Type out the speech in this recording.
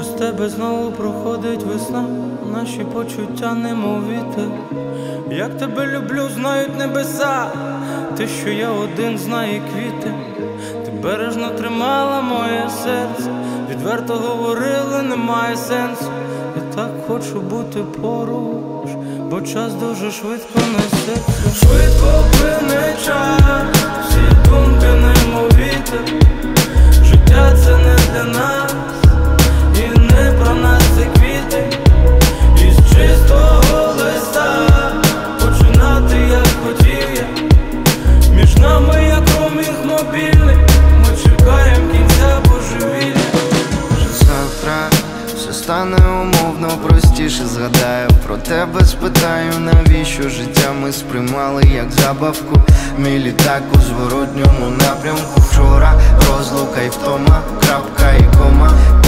Без тебе знову проходить весна, наші почуття немов вітер. Як тебе люблю, знають небеса, те, що я один, знає квіти. Ти бережно тримала моє серце, відверто говорила, немає сенсу. Я так хочу бути поруч, бо час дуже швидко несеться. Швидко плине час, всі думки немов вітер. Життя це не для нас, і не про нас це квіти. Із чистого листа починати як хотів я. Між нами як роумінг мобільний, ми чекаєм кінця божевілля. Завтра все стане умовно простіше. Згадаю про тебе, спитаю, навіщо життя ми сприймали як забавку. Мій літак у зворотньому напрямку. Вчора розлука і втома, крапка і кома.